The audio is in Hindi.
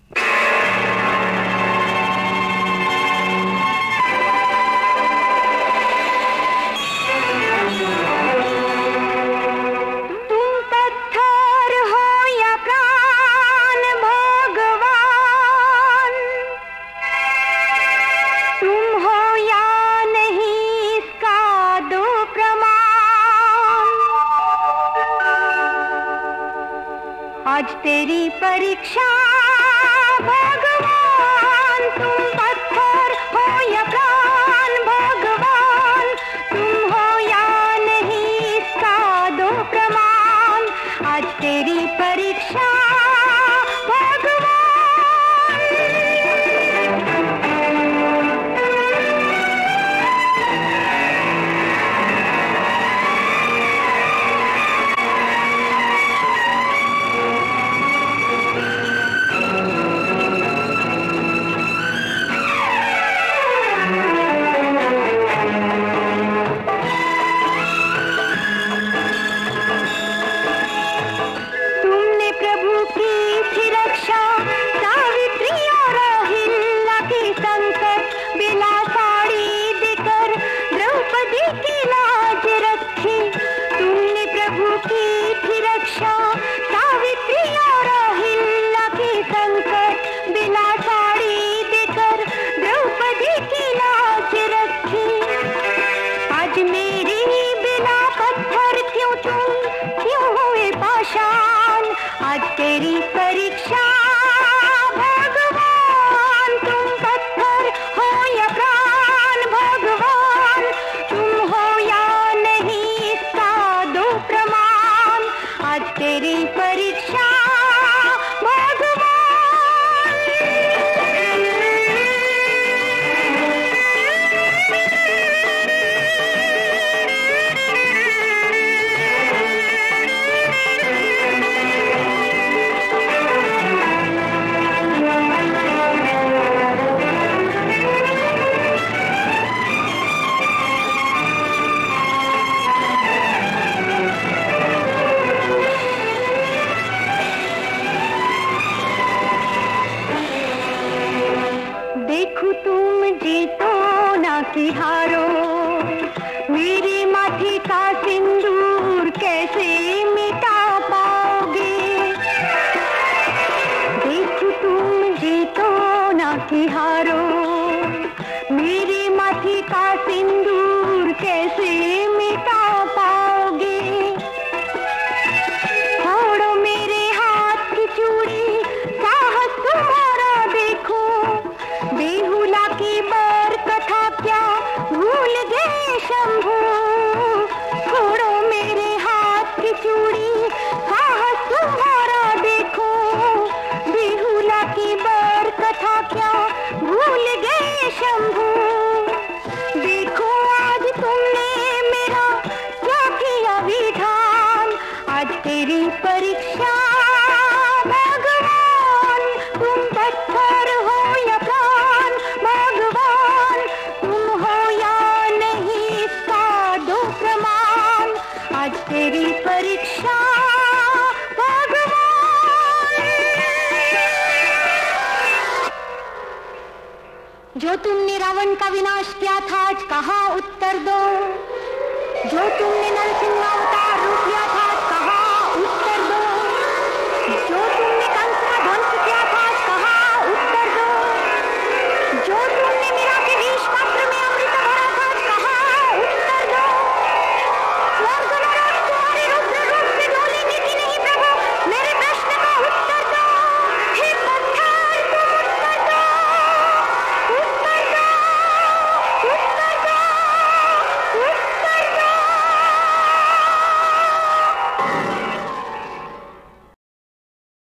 आज तेरी परीक्षा भगवान, तुम पत्थर हो या प्राण, भगवान तुम हो या नहीं इसका दो प्रमाण। आज तेरी परीक्षा आज तेरी परीक्षा भगवान, तुम पत्थर हो या प्राण, भगवान तुम हो या नहीं इसका दो प्रमाण। आज तेरी परीक्षा देखो तुम जीतो ना कि हारो, मेरी माथे का सिंदूर कैसे मिटा पाओगे। देखो तुम जीतो ना कि हारो, मेरी माथे का सिंदूर कैसे मिटा पाओगे। छोड़ो मेरे हाथ की चूड़ी, साहस तुम्हारा देखो, बेहुला की बर कथा क्या भूल गए शंभू। छोड़ो मेरे हाथ की चूड़ी, साहस तुम्हारा देखो, बेहुला की बर कथा क्या भूल गए शंभू। देखो आज तुमने मेरा क्या किया विधान, आज तेरी परीक्षा भगवान, तुम पत्थर हो या प्राण, भगवान तुम हो या नहीं इसका दो प्रमाण। आज तेरी परीक्षा भगवान। जो तुमने रावण का विनाश किया था, आज कहाँ उत्तर दो। जो तुमने नरसिंह अवतार रूप लिया था,